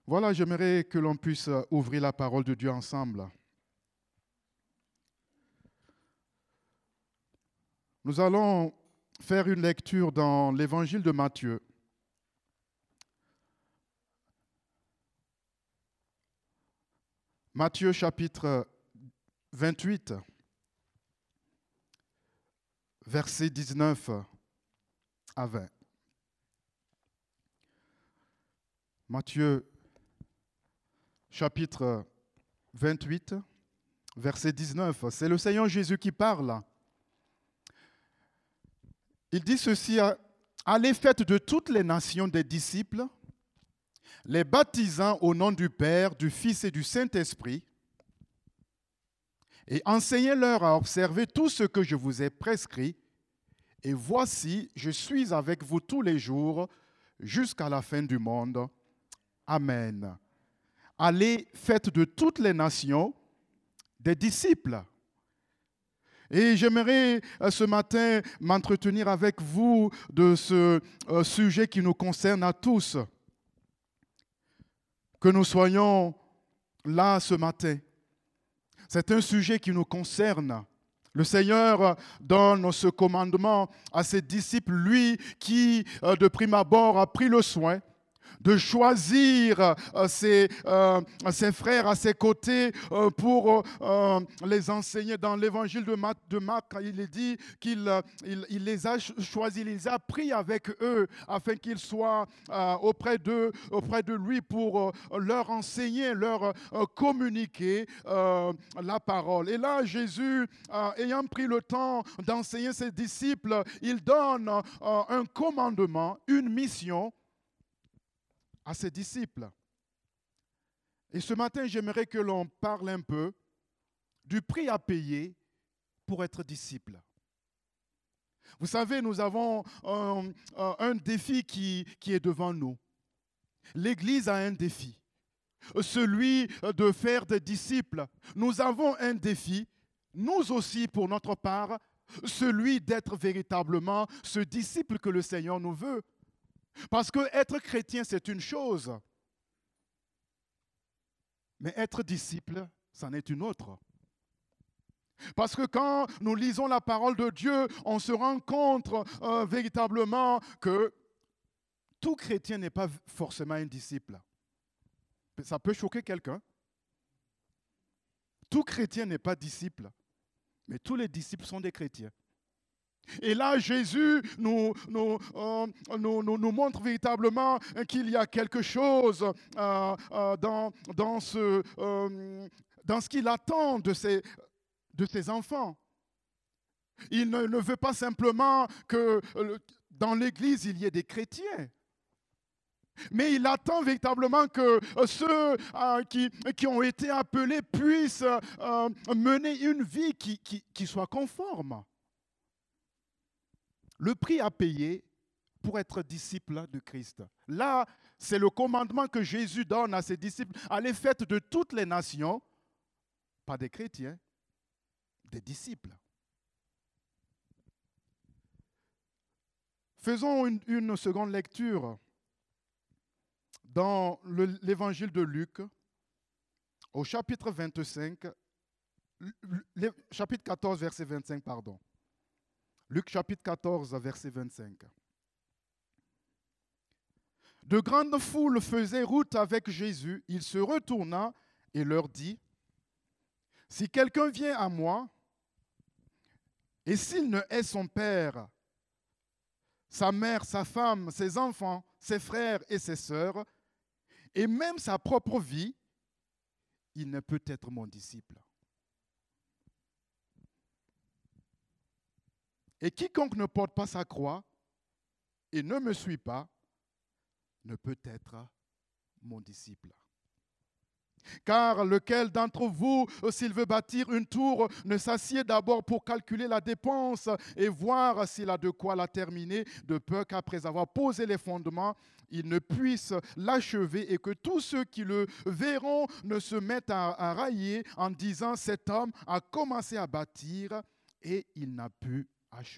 Voilà, j'aimerais que l'on puisse ouvrir la parole de Dieu ensemble. Nous allons faire une lecture dans l'évangile de Matthieu. Matthieu chapitre 28, versets 19 à 20. Matthieu chapitre 28, verset 19. C'est le Seigneur Jésus qui parle. Il dit ceci, allez faites de toutes les nations des disciples, les baptisant au nom du Père, du Fils et du Saint-Esprit, et enseignez-leur à observer tout ce que je vous ai prescrit. Et voici, je suis avec vous tous les jours jusqu'à la fin du monde. Amen. Allez, faites de toutes les nations des disciples. Et j'aimerais ce matin m'entretenir avec vous de ce sujet qui nous concerne à tous. Que nous soyons là ce matin. C'est un sujet qui nous concerne. Le Seigneur donne ce commandement à ses disciples, lui qui, de prime abord, a pris le soin de choisir ses frères à ses côtés pour les enseigner. Dans l'évangile de Marc, il est dit qu'il les a choisis, il les a pris avec eux afin qu'ils soient auprès de lui pour leur enseigner, leur communiquer la parole. Et là, Jésus, ayant pris le temps d'enseigner ses disciples, il donne un commandement, une mission à ses disciples. Et ce matin, j'aimerais que l'on parle un peu du prix à payer pour être disciple. Vous savez, nous avons un défi qui est devant nous. L'Église a un défi, celui de faire des disciples. Nous avons un défi, nous aussi pour notre part, celui d'être véritablement ce disciple que le Seigneur nous veut. Parce que être chrétien, c'est une chose. Mais être disciple, c'en est une autre. Parce que quand nous lisons la parole de Dieu, on se rend compte véritablement que tout chrétien n'est pas forcément un disciple. Ça peut choquer quelqu'un. Tout chrétien n'est pas disciple. Mais tous les disciples sont des chrétiens. Et là, Jésus nous montre véritablement qu'il y a quelque chose dans ce qu'il attend de ses enfants. Il ne veut pas simplement que dans l'Église, il y ait des chrétiens. Mais il attend véritablement que ceux qui ont été appelés puissent mener une vie qui soit conforme. Le prix à payer pour être disciple de Christ. Là, c'est le commandement que Jésus donne à ses disciples. Allez, faites de toutes les nations, pas des chrétiens, des disciples. Faisons une seconde lecture dans l'évangile de Luc, au chapitre 25, chapitre 14, verset 25, pardon. Luc chapitre 14, verset 25. De grandes foules faisaient route avec Jésus. Il se retourna et leur dit, « Si quelqu'un vient à moi, et s'il ne hait son père, sa mère, sa femme, ses enfants, ses frères et ses sœurs, et même sa propre vie, il ne peut être mon disciple. Et quiconque ne porte pas sa croix et ne me suit pas, ne peut être mon disciple. Car lequel d'entre vous, s'il veut bâtir une tour, ne s'assied d'abord pour calculer la dépense et voir s'il a de quoi la terminer, de peur qu'après avoir posé les fondements, il ne puisse l'achever et que tous ceux qui le verront ne se mettent à railler en disant « Cet homme a commencé à bâtir et il n'a pu achever. »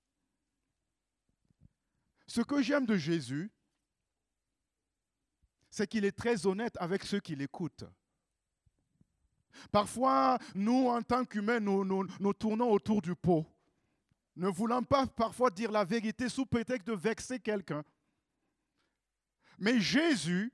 Ce que j'aime de Jésus, c'est qu'il est très honnête avec ceux qui l'écoutent. Parfois, nous, en tant qu'humains, nous tournons autour du pot, ne voulant pas parfois dire la vérité sous prétexte de vexer quelqu'un. Mais Jésus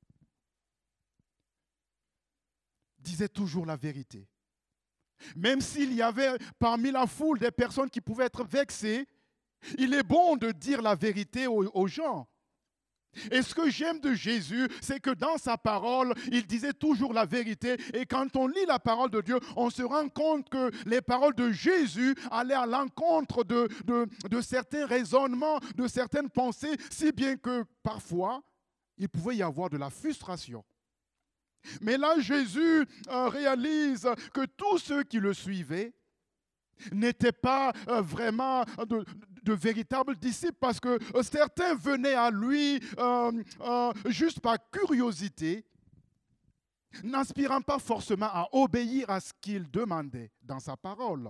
disait toujours la vérité. Même s'il y avait parmi la foule des personnes qui pouvaient être vexées, il est bon de dire la vérité aux gens. Et ce que j'aime de Jésus, c'est que dans sa parole, il disait toujours la vérité. Et quand on lit la parole de Dieu, on se rend compte que les paroles de Jésus allaient à l'encontre de certains raisonnements, de certaines pensées, si bien que parfois, il pouvait y avoir de la frustration. Mais là, Jésus réalise que tous ceux qui le suivaient n'étaient pas vraiment de véritables disciples parce que certains venaient à lui juste par curiosité, n'aspirant pas forcément à obéir à ce qu'il demandait dans sa parole.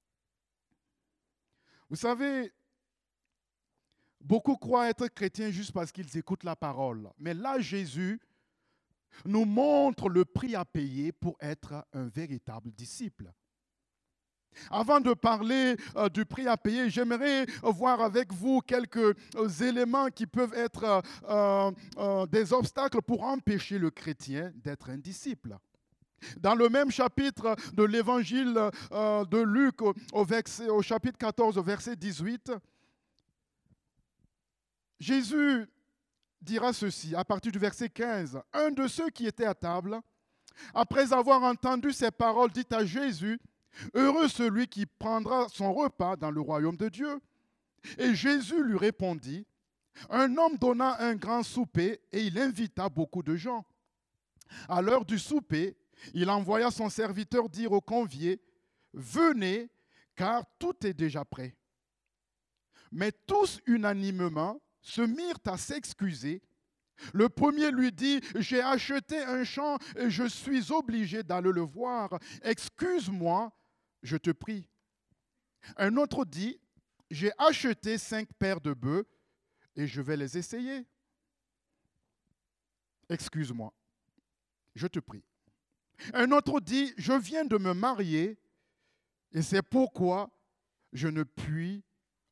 Vous savez, beaucoup croient être chrétiens juste parce qu'ils écoutent la parole. Mais là, Jésus nous montre le prix à payer pour être un véritable disciple. Avant de parler du prix à payer, j'aimerais voir avec vous quelques éléments qui peuvent être des obstacles pour empêcher le chrétien d'être un disciple. Dans le même chapitre de l'évangile de Luc, au chapitre 14, au verset 18, Jésus dira ceci, à partir du verset 15. Un de ceux qui étaient à table, après avoir entendu ces paroles dites à Jésus, « Heureux celui qui prendra son repas dans le royaume de Dieu. » Et Jésus lui répondit, « Un homme donna un grand souper et il invita beaucoup de gens. À l'heure du souper, il envoya son serviteur dire aux conviés, « Venez, car tout est déjà prêt. » Mais tous unanimement se mirent à s'excuser. Le premier lui dit, « J'ai acheté un champ et je suis obligé d'aller le voir. Excuse-moi, je te prie. » Un autre dit, « J'ai acheté 5 paires de bœufs et je vais les essayer. Excuse-moi, je te prie. » Un autre dit, « Je viens de me marier et c'est pourquoi je ne puis aller. »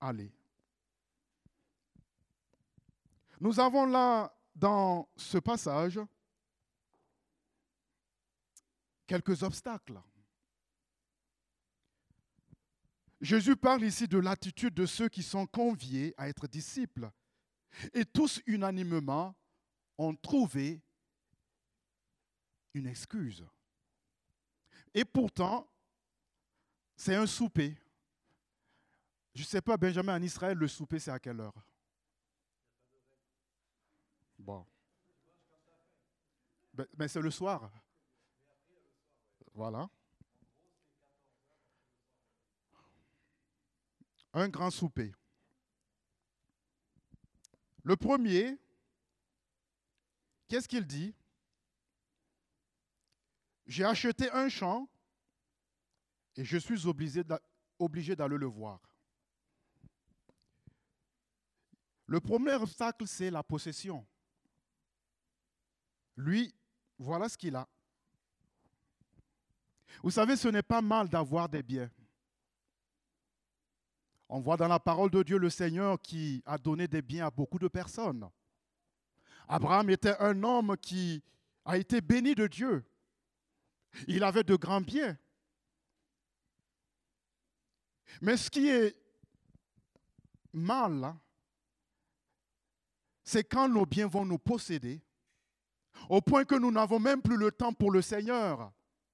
Nous avons là, dans ce passage, quelques obstacles. Jésus parle ici de l'attitude de ceux qui sont conviés à être disciples. Et tous unanimement ont trouvé une excuse. Et pourtant, c'est un souper. Je ne sais pas, Benjamin, en Israël, le souper, c'est à quelle heure? Bon. Mais c'est le soir. Voilà. Un grand souper. Le premier, qu'est-ce qu'il dit? J'ai acheté un champ et je suis obligé d'aller le voir. Le premier obstacle, c'est la possession. Lui, voilà ce qu'il a. Vous savez, ce n'est pas mal d'avoir des biens. On voit dans la parole de Dieu le Seigneur qui a donné des biens à beaucoup de personnes. Abraham était un homme qui a été béni de Dieu. Il avait de grands biens. Mais ce qui est mal, c'est quand nos biens vont nous posséder, au point que nous n'avons même plus le temps pour le Seigneur.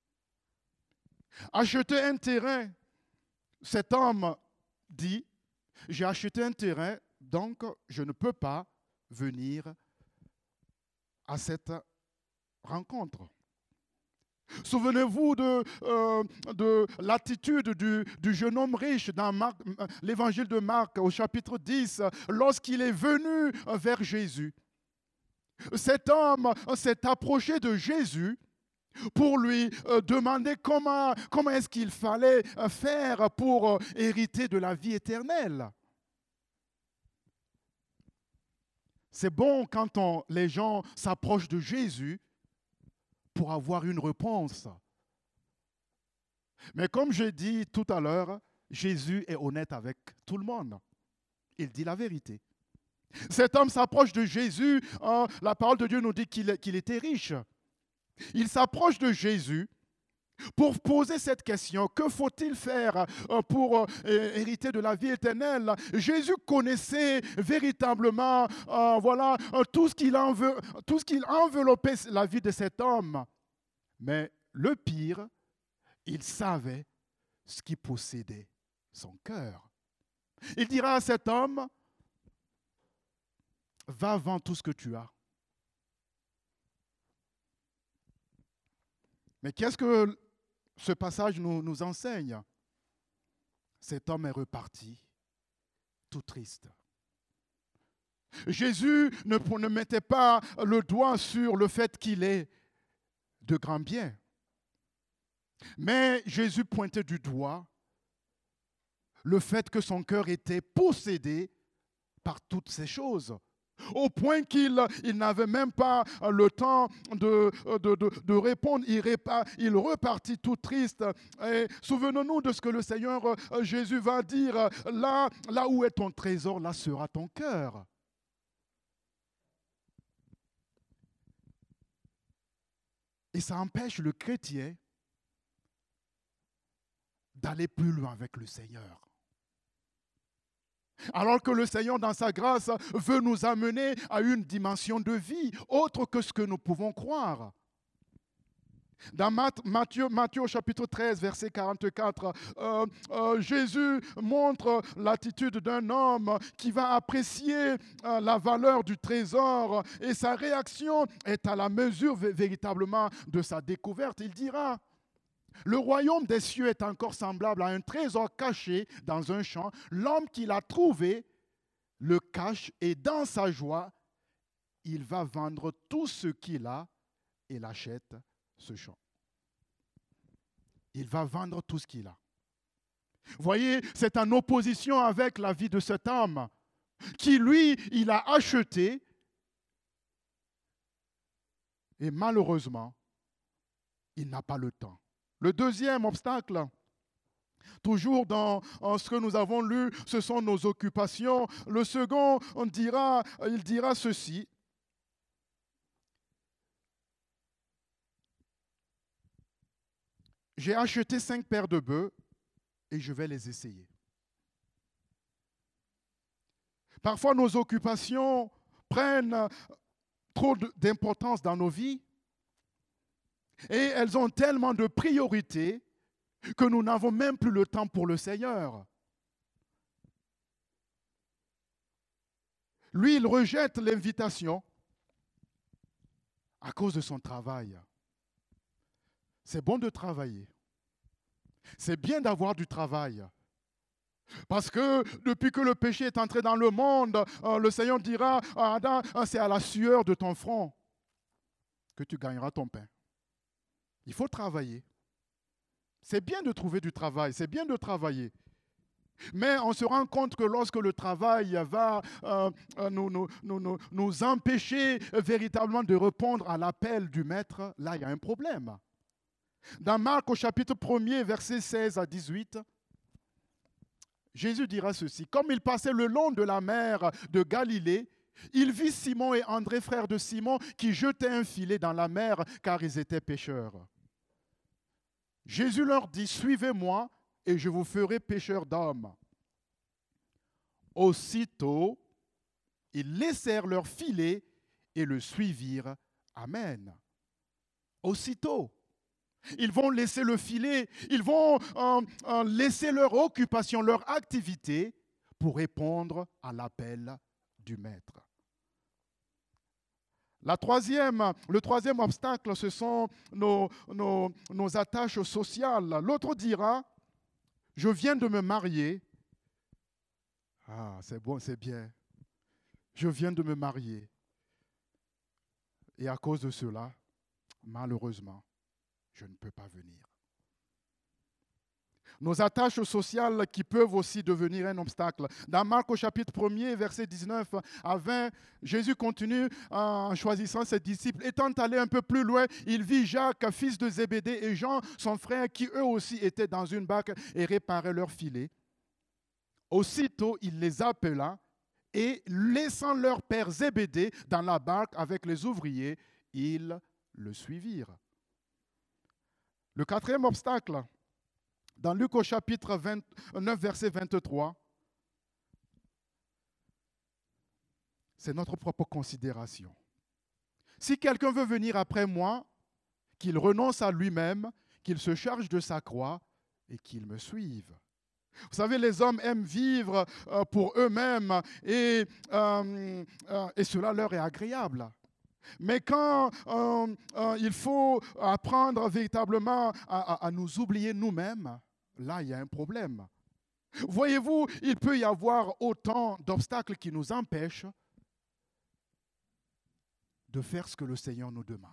Acheter un terrain, cet homme dit, j'ai acheté un terrain, donc je ne peux pas venir à cette rencontre. Souvenez-vous de l'attitude du jeune homme riche dans l'évangile de Marc au chapitre 10, lorsqu'il est venu vers Jésus. Cet homme s'est approché de Jésus pour lui demander comment est-ce qu'il fallait faire pour hériter de la vie éternelle. C'est bon quand les gens s'approchent de Jésus pour avoir une réponse. Mais comme je dis tout à l'heure, Jésus est honnête avec tout le monde. Il dit la vérité. Cet homme s'approche de Jésus. La parole de Dieu nous dit qu'il était riche. Il s'approche de Jésus pour poser cette question. Que faut-il faire pour hériter de la vie éternelle? Jésus connaissait véritablement tout ce qu'il enveloppait la vie de cet homme. Mais le pire, il savait ce qui possédait son cœur. Il dira à cet homme, va vendre tout ce que tu as. Mais qu'est-ce que ce passage nous enseigne? Cet homme est reparti tout triste. Jésus ne mettait pas le doigt sur le fait qu'il ait de grands biens. Mais Jésus pointait du doigt le fait que son cœur était possédé par toutes ces choses, au point qu'il n'avait même pas le temps de répondre. Il repartit tout triste. Et souvenons-nous de ce que le Seigneur Jésus va dire. Là où est ton trésor, là sera ton cœur. Et ça empêche le chrétien d'aller plus loin avec le Seigneur. Alors que le Seigneur, dans sa grâce, veut nous amener à une dimension de vie autre que ce que nous pouvons croire. Dans Matthieu au chapitre 13, verset 44, Jésus montre l'attitude d'un homme qui va apprécier la valeur du trésor et sa réaction est à la mesure véritablement de sa découverte. Il dira: le royaume des cieux est encore semblable à un trésor caché dans un champ. L'homme qui l'a trouvé le cache et dans sa joie, il va vendre tout ce qu'il a et l'achète ce champ. Il va vendre tout ce qu'il a. Vous voyez, c'est en opposition avec la vie de cet homme qui, lui, il a acheté et malheureusement, il n'a pas le temps. Le deuxième obstacle, toujours dans ce que nous avons lu, ce sont nos occupations. Le second, il dira ceci: j'ai acheté 5 paires de bœufs et je vais les essayer. Parfois, nos occupations prennent trop d'importance dans nos vies et elles ont tellement de priorités que nous n'avons même plus le temps pour le Seigneur. Lui, il rejette l'invitation à cause de son travail. C'est bon de travailler. C'est bien d'avoir du travail. Parce que depuis que le péché est entré dans le monde, le Seigneur dira à Adam, c'est à la sueur de ton front que tu gagneras ton pain. Il faut travailler. C'est bien de trouver du travail, c'est bien de travailler. Mais on se rend compte que lorsque le travail va nous empêcher véritablement de répondre à l'appel du Maître, là, il y a un problème. Dans Marc, au chapitre 1er, versets 16 à 18, Jésus dira ceci: comme il passait le long de la mer de Galilée, il vit Simon et André, frères de Simon, qui jetaient un filet dans la mer car ils étaient pêcheurs. Jésus leur dit: suivez-moi et je vous ferai pêcheurs d'hommes. Aussitôt, ils laissèrent leur filet et le suivirent. Amen. Aussitôt. Ils vont laisser le filet, ils vont laisser leur occupation, leur activité pour répondre à l'appel du Maître. Le troisième obstacle, ce sont nos attaches sociales. L'autre dira: je viens de me marier. Ah, c'est bon, c'est bien. Je viens de me marier. Et à cause de cela, malheureusement, je ne peux pas venir. Nos attaches sociales qui peuvent aussi devenir un obstacle. Dans Marc au chapitre 1er, versets 19 à 20, Jésus continue en choisissant ses disciples. Étant allé un peu plus loin, il vit Jacques, fils de Zébédée, et Jean, son frère, qui eux aussi étaient dans une barque et réparaient leur filet. Aussitôt, il les appela et, laissant leur père Zébédée dans la barque avec les ouvriers, ils le suivirent. Le quatrième obstacle, dans Luc au chapitre 29, verset 23, c'est notre propre considération. Si quelqu'un veut venir après moi, qu'il renonce à lui-même, qu'il se charge de sa croix et qu'il me suive. Vous savez, les hommes aiment vivre pour eux-mêmes et cela leur est agréable. Mais quand il faut apprendre véritablement à nous oublier nous-mêmes, là, il y a un problème. Voyez-vous, il peut y avoir autant d'obstacles qui nous empêchent de faire ce que le Seigneur nous demande.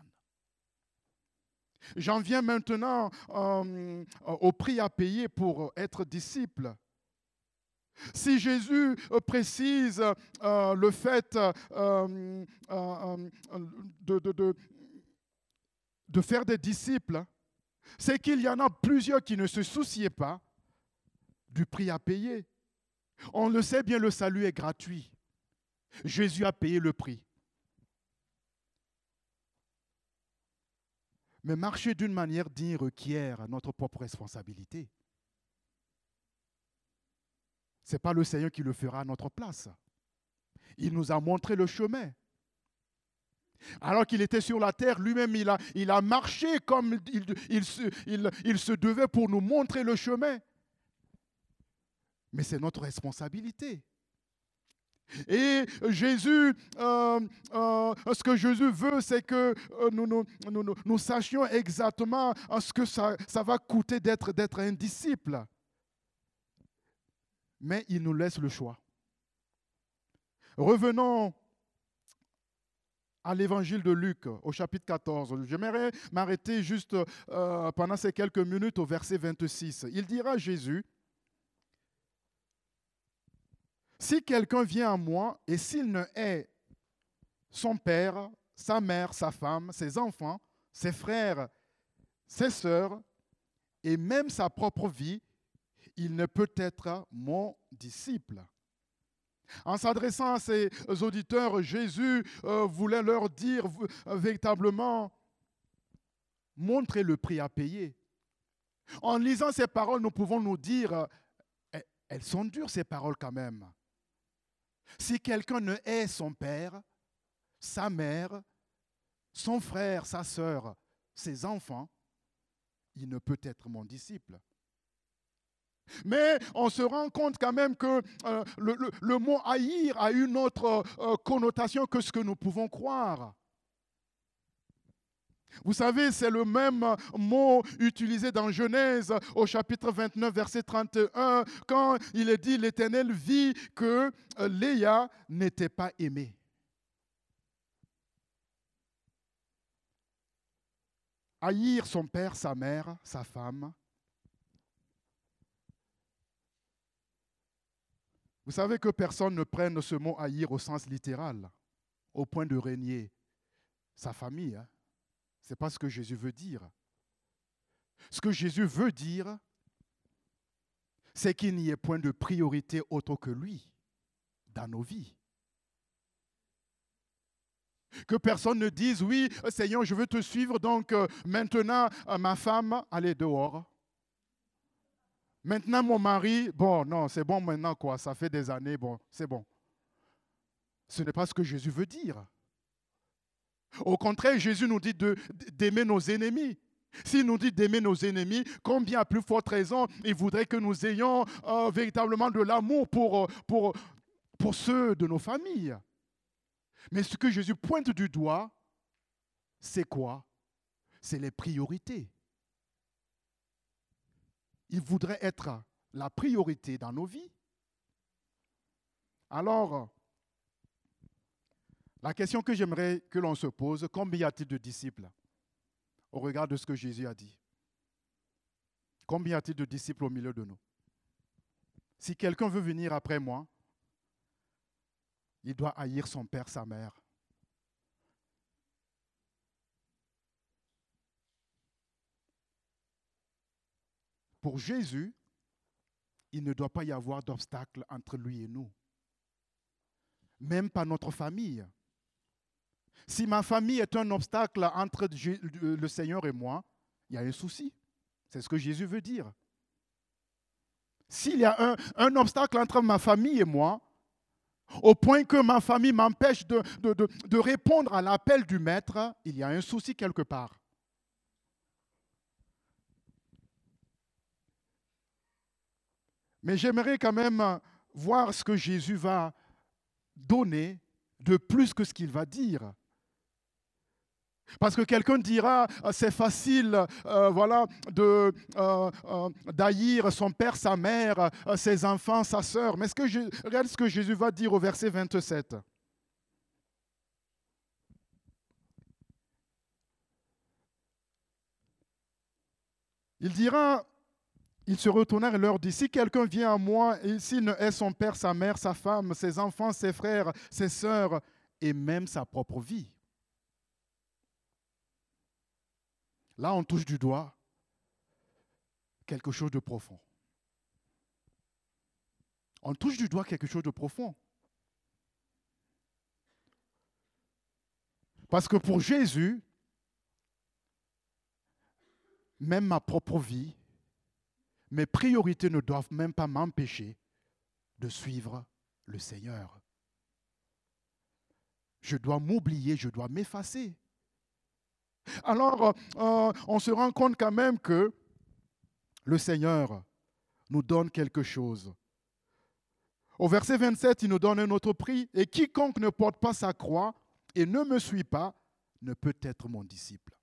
J'en viens maintenant au prix à payer pour être disciple. Si Jésus précise le fait de faire des disciples, c'est qu'il y en a plusieurs qui ne se souciaient pas du prix à payer. On le sait bien, le salut est gratuit. Jésus a payé le prix. Mais marcher d'une manière digne requiert notre propre responsabilité. Ce n'est pas le Seigneur qui le fera à notre place. Il nous a montré le chemin. Alors qu'il était sur la terre, lui-même, il a marché comme il se devait pour nous montrer le chemin. Mais c'est notre responsabilité. Et Jésus, ce que Jésus veut, c'est que nous sachions exactement ce que ça va coûter d'être un disciple. Mais il nous laisse le choix. Revenons à l'évangile de Luc, au chapitre 14. J'aimerais m'arrêter juste pendant ces quelques minutes au verset 26. Il dira Jésus, si quelqu'un vient à moi et s'il ne hait son père, sa mère, sa femme, ses enfants, ses frères, ses sœurs et même sa propre vie, il ne peut être mon disciple. En s'adressant à ses auditeurs, Jésus voulait leur dire véritablement, montrez le prix à payer. En lisant ces paroles, nous pouvons nous dire, elles sont dures ces paroles quand même. Si quelqu'un ne hait son père, sa mère, son frère, sa sœur, ses enfants, il ne peut être mon disciple. Mais on se rend compte quand même que le mot haïr a une autre connotation que ce que nous pouvons croire. Vous savez, c'est le même mot utilisé dans Genèse au chapitre 29, verset 31, quand il est dit « L'Éternel vit que Léa n'était pas aimée ». Haïr son père, sa mère, sa femme. Vous savez que personne ne prenne ce mot haïr au sens littéral, au point de régner sa famille. Hein. Ce n'est pas ce que Jésus veut dire. Ce que Jésus veut dire, c'est qu'il n'y ait point de priorité autre que lui dans nos vies. Que personne ne dise, oui, Seigneur, je veux te suivre, donc maintenant, ma femme, elle est dehors. Maintenant, mon mari, bon, non, c'est bon maintenant, quoi, ça fait des années, bon, c'est bon. Ce n'est pas ce que Jésus veut dire. Au contraire, Jésus nous dit d'aimer nos ennemis. S'il nous dit d'aimer nos ennemis, combien à plus forte raison il voudrait que nous ayons véritablement de l'amour pour ceux de nos familles. Mais ce que Jésus pointe du doigt, c'est quoi? C'est les priorités. Il voudrait être la priorité dans nos vies. Alors, la question que j'aimerais que l'on se pose, combien y a-t-il de disciples au regard de ce que Jésus a dit? Combien y a-t-il de disciples au milieu de nous? Si quelqu'un veut venir après moi, il doit haïr son père, sa mère. Pour Jésus, il ne doit pas y avoir d'obstacle entre lui et nous. Même pas notre famille. Si ma famille est un obstacle entre le Seigneur et moi, il y a un souci. C'est ce que Jésus veut dire. S'il y a un obstacle entre ma famille et moi, au point que ma famille m'empêche de répondre à l'appel du Maître, il y a un souci quelque part. Mais j'aimerais quand même voir ce que Jésus va donner de plus que ce qu'il va dire. Parce que quelqu'un dira, c'est facile d'haïr son père, sa mère, ses enfants, sa sœur. Mais regarde ce que Jésus va dire au verset 27. Il dira, il se retournèrent et leur dit, si quelqu'un vient à moi, et s'il ne hait son père, sa mère, sa femme, ses enfants, ses frères, ses sœurs, et même sa propre vie. Là, on touche du doigt quelque chose de profond. On touche du doigt quelque chose de profond. Parce que pour Jésus, même ma propre vie, mes priorités ne doivent même pas m'empêcher de suivre le Seigneur. Je dois m'oublier, je dois m'effacer. Alors, on se rend compte quand même que le Seigneur nous donne quelque chose. Au verset 27, il nous donne un autre prix. Et quiconque ne porte pas sa croix et ne me suit pas ne peut être mon disciple.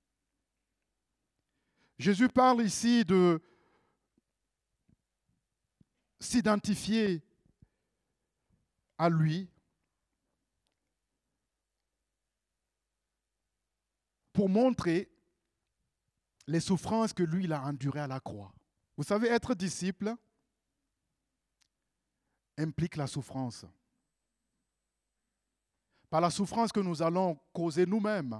Jésus parle ici de s'identifier à lui pour montrer les souffrances que lui, il a endurées à la croix. Vous savez, être disciple implique la souffrance. Par la souffrance que nous allons causer nous-mêmes.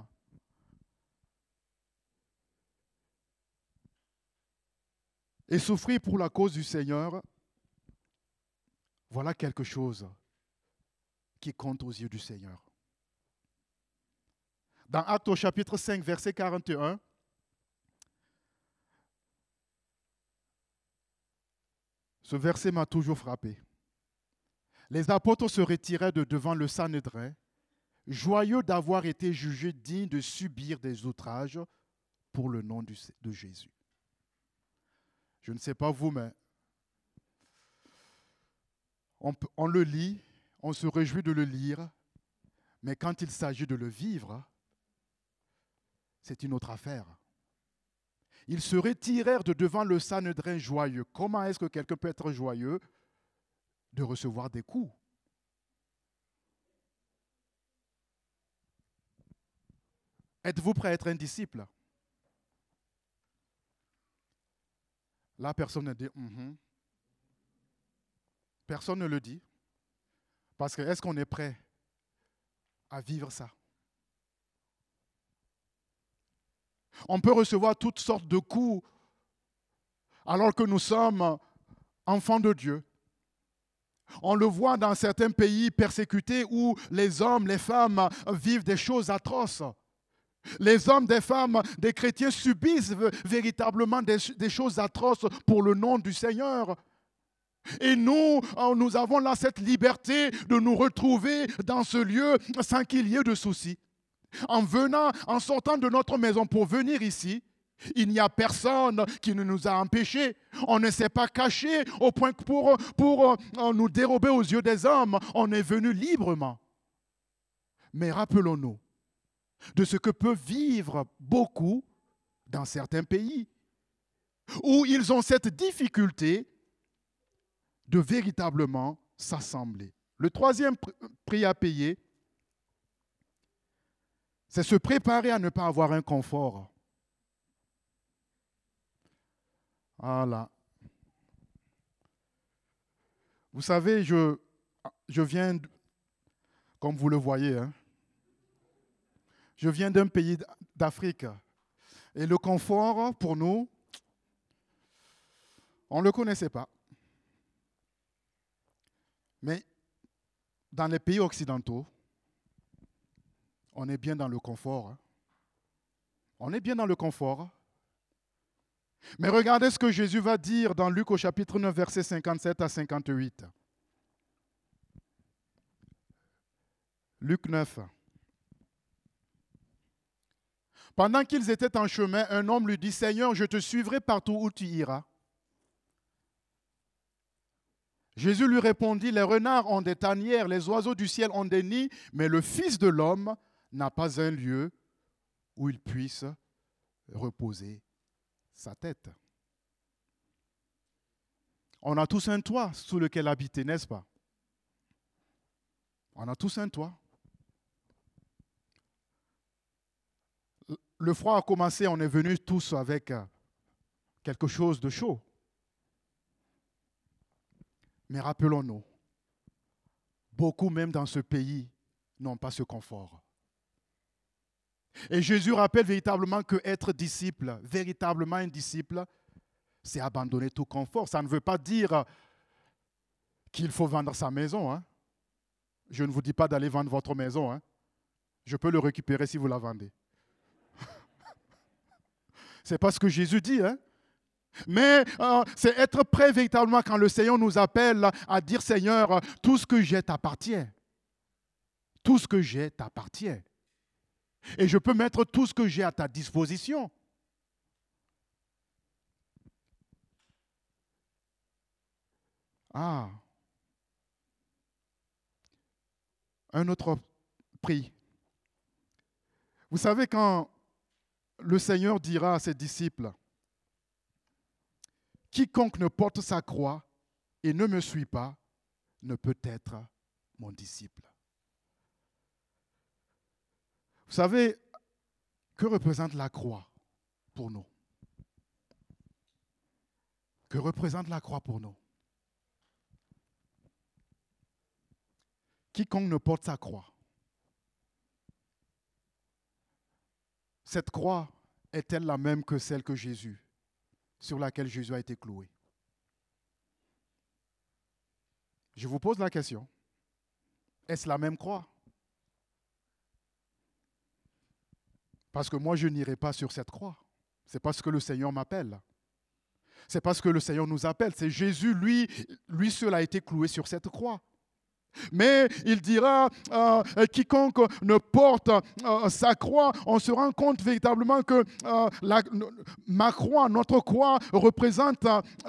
Et souffrir pour la cause du Seigneur, voilà quelque chose qui compte aux yeux du Seigneur. Dans Actes au chapitre 5, verset 41, ce verset m'a toujours frappé. Les apôtres se retiraient de devant le Sanhédrin, joyeux d'avoir été jugés dignes de subir des outrages pour le nom de Jésus. Je ne sais pas vous, mais on le lit, on se réjouit de le lire, mais quand il s'agit de le vivre, c'est une autre affaire. Ils se retirèrent de devant le Sanhédrin joyeux. Comment est-ce que quelqu'un peut être joyeux de recevoir des coups? Êtes-vous prêt à être un disciple? Là, personne ne dit Personne ne le dit. Parce que est-ce qu'on est prêt à vivre ça? On peut recevoir toutes sortes de coups alors que nous sommes enfants de Dieu. On le voit dans certains pays persécutés où les hommes, les femmes vivent des choses atroces. Les hommes, des femmes, des chrétiens subissent véritablement des choses atroces pour le nom du Seigneur. Et nous avons là cette liberté de nous retrouver dans ce lieu sans qu'il y ait de soucis. En sortant de notre maison pour venir ici, il n'y a personne qui ne nous a empêchés. On ne s'est pas caché au point que pour nous dérober aux yeux des hommes. On est venu librement. Mais rappelons-nous de ce que peuvent vivre beaucoup dans certains pays, où ils ont cette difficulté de véritablement s'assembler. Le troisième prix à payer, c'est se préparer à ne pas avoir un confort. Voilà. Vous savez, je viens, comme vous le voyez, hein, je viens d'un pays d'Afrique. Et le confort, pour nous, on ne le connaissait pas. Mais dans les pays occidentaux, on est bien dans le confort. Hein. On est bien dans le confort. Mais regardez ce que Jésus va dire dans Luc au chapitre 9, versets 57 à 58. Luc 9. Pendant qu'ils étaient en chemin, un homme lui dit, « Seigneur, je te suivrai partout où tu iras. » Jésus lui répondit, « Les renards ont des tanières, les oiseaux du ciel ont des nids, mais le Fils de l'homme n'a pas un lieu où il puisse reposer sa tête. » On a tous un toit sous lequel habiter, n'est-ce pas? On a tous un toit. Le froid a commencé, on est venus tous avec quelque chose de chaud. Mais rappelons-nous, beaucoup même dans ce pays n'ont pas ce confort. Et Jésus rappelle véritablement que être disciple, véritablement un disciple, c'est abandonner tout confort. Ça ne veut pas dire qu'il faut vendre sa maison. Hein. Je ne vous dis pas d'aller vendre votre maison. Hein. Je peux le récupérer si vous la vendez. C'est pas ce que Jésus dit. Hein. Mais c'est être prêt véritablement quand le Seigneur nous appelle à dire, Seigneur, tout ce que j'ai t'appartient. Tout ce que j'ai t'appartient. Et je peux mettre tout ce que j'ai à ta disposition. Ah. Un autre prix. Vous savez, quand le Seigneur dira à ses disciples, « Quiconque ne porte sa croix et ne me suit pas ne peut être mon disciple. » Vous savez, que représente la croix pour nous? Que représente la croix pour nous? Quiconque ne porte sa croix. Cette croix est-elle la même que celle que Jésus, sur laquelle Jésus a été cloué? Je vous pose la question. Est-ce la même croix? Parce que moi, je n'irai pas sur cette croix. C'est parce que le Seigneur m'appelle. C'est parce que le Seigneur nous appelle. C'est Jésus, lui seul a été cloué sur cette croix. Mais il dira, quiconque ne porte sa croix, on se rend compte véritablement que ma croix, notre croix, représente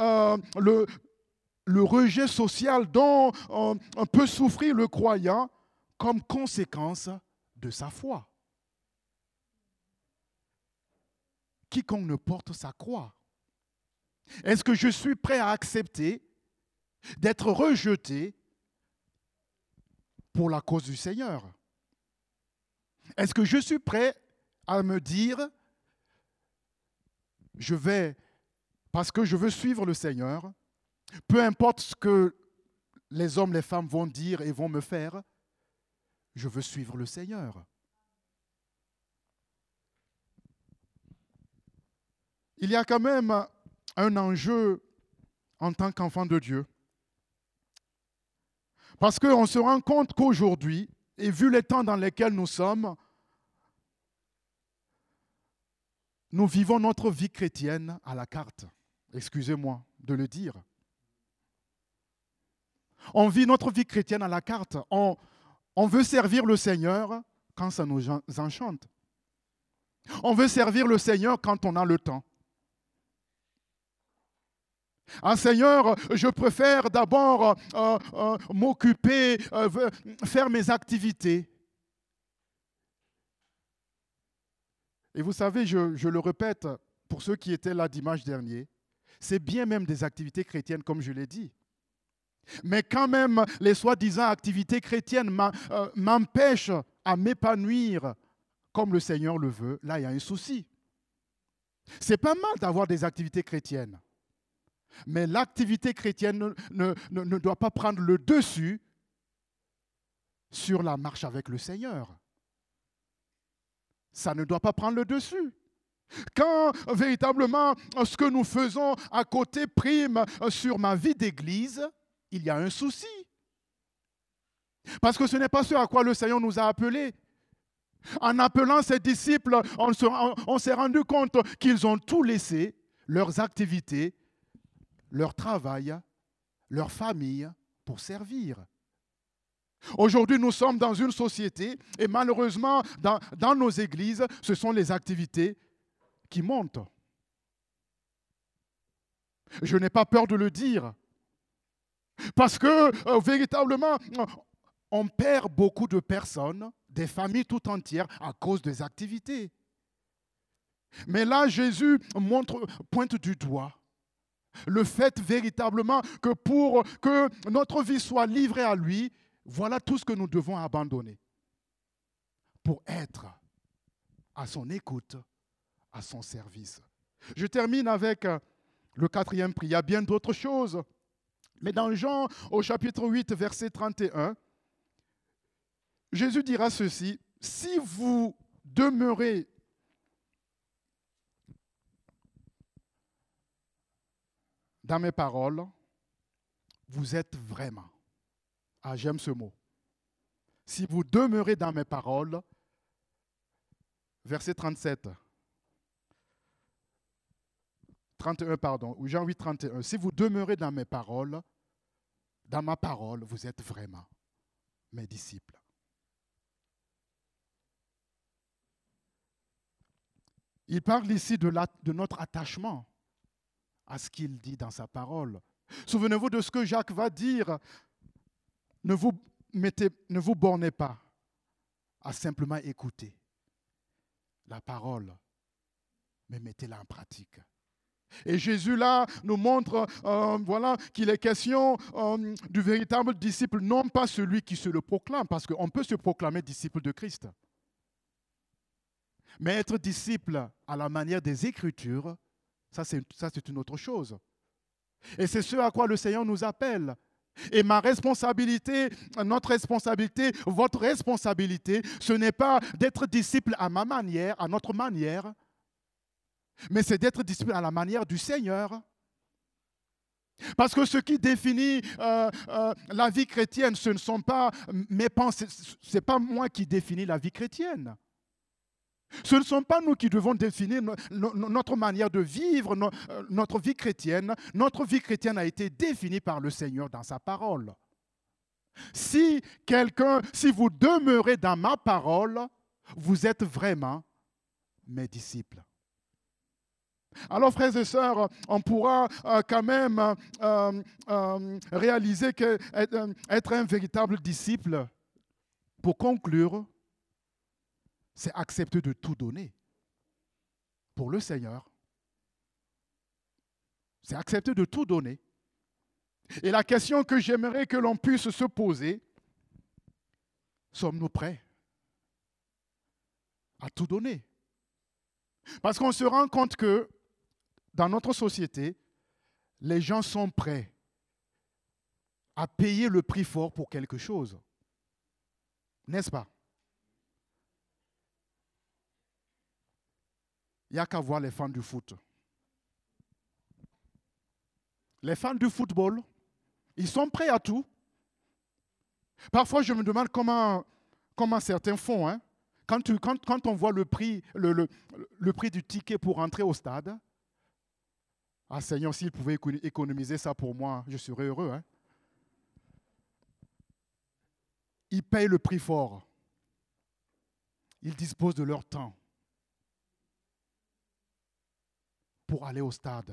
le rejet social dont peut souffrir le croyant comme conséquence de sa foi. Quiconque ne porte sa croix. Est-ce que je suis prêt à accepter d'être rejeté pour la cause du Seigneur? Est-ce que je suis prêt à me dire, parce que je veux suivre le Seigneur, peu importe ce que les hommes, les femmes vont dire et vont me faire, je veux suivre le Seigneur. Il y a quand même un enjeu en tant qu'enfant de Dieu. Parce qu'on se rend compte qu'aujourd'hui, et vu les temps dans lesquels nous sommes, nous vivons notre vie chrétienne à la carte. Excusez-moi de le dire. On vit notre vie chrétienne à la carte. On veut servir le Seigneur quand ça nous enchante. On veut servir le Seigneur quand on a le temps. Ah Seigneur, je préfère d'abord m'occuper, faire mes activités. Et vous savez, je le répète, pour ceux qui étaient là dimanche dernier, c'est bien même des activités chrétiennes, comme je l'ai dit. Mais quand même, les soi-disant activités chrétiennes m'empêchent à m'épanouir comme le Seigneur le veut. Là, il y a un souci. C'est pas mal d'avoir des activités chrétiennes. Mais l'activité chrétienne ne doit pas prendre le dessus sur la marche avec le Seigneur. Ça ne doit pas prendre le dessus. Quand véritablement ce que nous faisons à côté prime sur ma vie d'église, il y a un souci. Parce que ce n'est pas ce à quoi le Seigneur nous a appelés. En appelant ses disciples, on s'est rendu compte qu'ils ont tout laissé, leurs activités, leur travail, leur famille, pour servir. Aujourd'hui, nous sommes dans une société et malheureusement, dans nos églises, ce sont les activités qui montent. Je n'ai pas peur de le dire. Parce que véritablement, on perd beaucoup de personnes, des familles tout entières à cause des activités. Mais là, Jésus pointe du doigt le fait véritablement que pour que notre vie soit livrée à lui, voilà tout ce que nous devons abandonner pour être à son écoute, à son service. Je termine avec le 4e prix. Il y a bien d'autres choses. Mais dans Jean, au chapitre 8, verset 31, Jésus dira ceci: si vous demeurez dans mes paroles, vous êtes vraiment. Ah, j'aime ce mot. Si vous demeurez dans mes paroles, verset 31, ou Jean 8, 31. Si vous demeurez dans mes paroles, dans ma parole, vous êtes vraiment mes disciples. Il parle ici de notre attachement à ce qu'il dit dans sa parole. Souvenez-vous de ce que Jacques va dire. Ne vous bornez pas à simplement écouter la parole, mais mettez-la en pratique. Et Jésus là nous montre qu'il est question du véritable disciple, non pas celui qui se le proclame, parce qu'on peut se proclamer disciple de Christ. Mais être disciple à la manière des Écritures, ça c'est une autre chose. Et c'est ce à quoi le Seigneur nous appelle. Et ma responsabilité, notre responsabilité, votre responsabilité, ce n'est pas d'être disciple à ma manière, à notre manière, mais c'est d'être disciple à la manière du Seigneur. Parce que ce qui définit la vie chrétienne, ce ne sont pas mes pensées, ce n'est pas moi qui définis la vie chrétienne. Ce ne sont pas nous qui devons définir notre manière de vivre, notre vie chrétienne. Notre vie chrétienne a été définie par le Seigneur dans sa parole. Si vous demeurez dans ma parole, vous êtes vraiment mes disciples. Alors, frères et sœurs, on pourra quand même réaliser qu'être un véritable disciple, pour conclure, c'est accepter de tout donner pour le Seigneur. C'est accepter de tout donner. Et la question que j'aimerais que l'on puisse se poser, sommes-nous prêts à tout donner? Parce qu'on se rend compte que dans notre société, les gens sont prêts à payer le prix fort pour quelque chose. N'est-ce pas? Il n'y a qu'à voir les fans du foot. Les fans du football, ils sont prêts à tout. Parfois, je me demande comment certains font. Hein? Quand on voit le prix du ticket pour entrer au stade, ah Seigneur, s'il pouvait économiser ça pour moi, je serais heureux. Hein? Ils payent le prix fort. Ils disposent de leur temps pour aller au stade.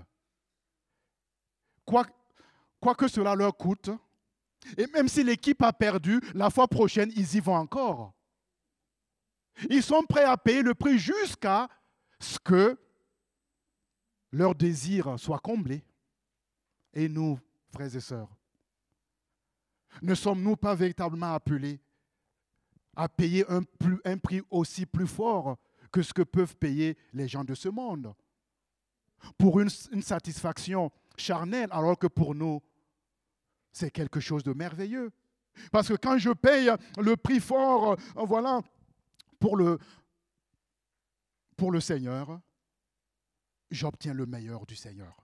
Quoi que cela leur coûte, et même si l'équipe a perdu, la fois prochaine, ils y vont encore. Ils sont prêts à payer le prix jusqu'à ce que leur désir soit comblé. Et nous, frères et sœurs, ne sommes-nous pas véritablement appelés à payer un prix aussi plus fort que ce que peuvent payer les gens de ce monde pour une satisfaction charnel, alors que pour nous, c'est quelque chose de merveilleux. Parce que quand je paye le prix fort, voilà, pour le Seigneur, j'obtiens le meilleur du Seigneur.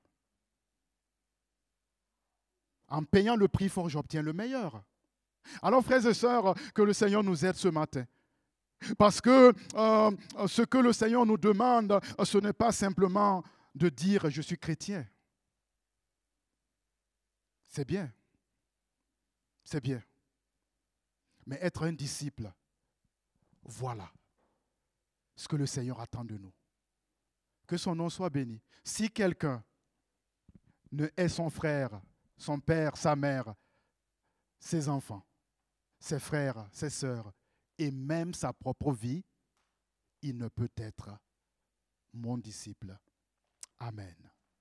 En payant le prix fort, j'obtiens le meilleur. Alors, frères et sœurs, que le Seigneur nous aide ce matin. Parce que ce que le Seigneur nous demande, ce n'est pas simplement de dire « je suis chrétien ». C'est bien. C'est bien. Mais être un disciple, voilà ce que le Seigneur attend de nous. Que son nom soit béni. Si quelqu'un ne hait son frère, son père, sa mère, ses enfants, ses frères, ses sœurs, et même sa propre vie, il ne peut être mon disciple. Amen.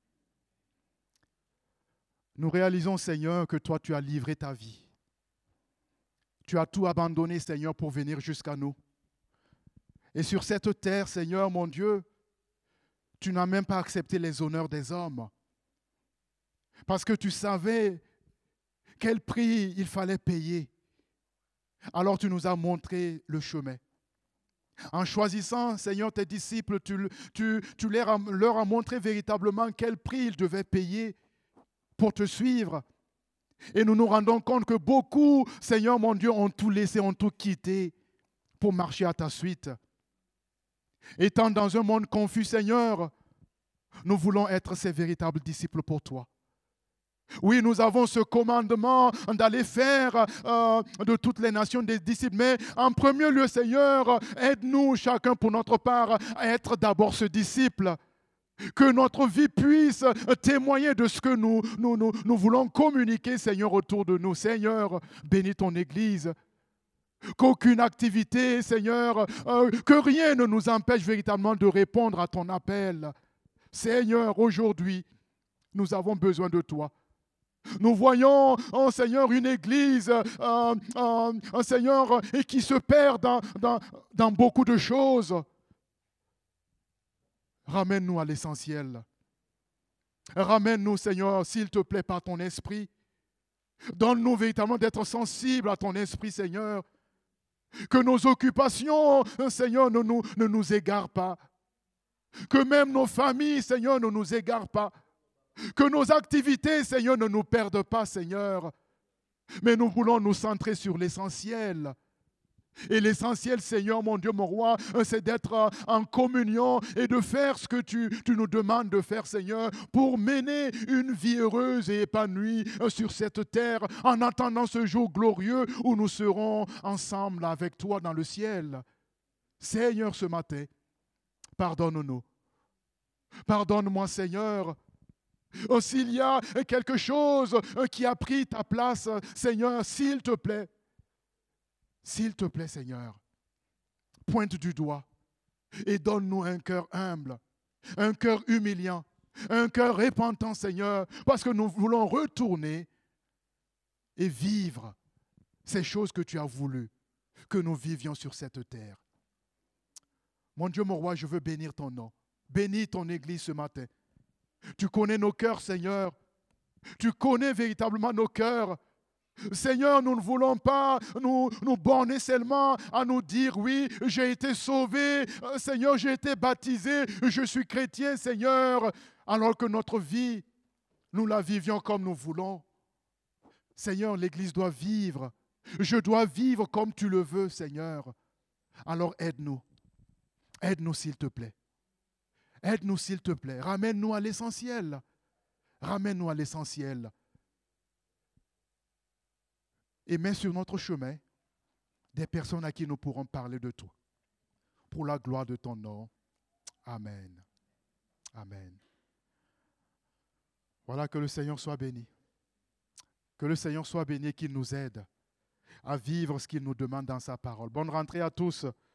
Nous réalisons, Seigneur, que toi, tu as livré ta vie. Tu as tout abandonné, Seigneur, pour venir jusqu'à nous. Et sur cette terre, Seigneur, mon Dieu, tu n'as même pas accepté les honneurs des hommes. Parce que tu savais quel prix il fallait payer. Alors tu nous as montré le chemin. En choisissant, Seigneur, tes disciples, tu leur as montré véritablement quel prix ils devaient payer pour te suivre. Et nous nous rendons compte que beaucoup, Seigneur mon Dieu, ont tout laissé, ont tout quitté pour marcher à ta suite. Étant dans un monde confus, Seigneur, nous voulons être ces véritables disciples pour toi. Oui, nous avons ce commandement d'aller faire de toutes les nations des disciples. Mais en premier lieu, Seigneur, aide-nous chacun pour notre part à être d'abord ce disciple. Que notre vie puisse témoigner de ce que nous voulons communiquer, Seigneur, autour de nous. Seigneur, bénis ton Église. Qu'aucune activité, Seigneur, que rien ne nous empêche véritablement de répondre à ton appel. Seigneur, aujourd'hui, nous avons besoin de toi. Nous voyons, oh Seigneur, une église, Seigneur, et qui se perd dans beaucoup de choses. Ramène-nous à l'essentiel. Ramène-nous, Seigneur, s'il te plaît, par ton esprit. Donne-nous véritablement d'être sensibles à ton esprit, Seigneur. Que nos occupations, Seigneur, ne nous égarent pas. Que même nos familles, Seigneur, ne nous égarent pas. Que nos activités, Seigneur, ne nous perdent pas, Seigneur. Mais nous voulons nous centrer sur l'essentiel. Et l'essentiel, Seigneur, mon Dieu, mon roi, c'est d'être en communion et de faire ce que tu nous demandes de faire, Seigneur, pour mener une vie heureuse et épanouie sur cette terre, en attendant ce jour glorieux où nous serons ensemble avec toi dans le ciel. Seigneur, ce matin, pardonne-nous. Pardonne-moi, Seigneur. S'il y a quelque chose qui a pris ta place, Seigneur, s'il te plaît, Seigneur, pointe du doigt et donne-nous un cœur humble, un cœur humiliant, un cœur repentant, Seigneur, parce que nous voulons retourner et vivre ces choses que tu as voulu que nous vivions sur cette terre. Mon Dieu, mon roi, je veux bénir ton nom. Bénis ton Église ce matin. Tu connais nos cœurs, Seigneur. Tu connais véritablement nos cœurs. Seigneur, nous ne voulons pas nous borner seulement à nous dire, oui, j'ai été sauvé, Seigneur, j'ai été baptisé, je suis chrétien, Seigneur, alors que notre vie, nous la vivions comme nous voulons. Seigneur, l'Église doit vivre. Je dois vivre comme tu le veux, Seigneur. Alors aide-nous. Aide-nous, s'il te plaît. Aide-nous, s'il te plaît. Ramène-nous à l'essentiel. Ramène-nous à l'essentiel. Et mets sur notre chemin des personnes à qui nous pourrons parler de toi. Pour la gloire de ton nom. Amen. Amen. Voilà, que le Seigneur soit béni. Que le Seigneur soit béni et qu'il nous aide à vivre ce qu'il nous demande dans sa parole. Bonne rentrée à tous.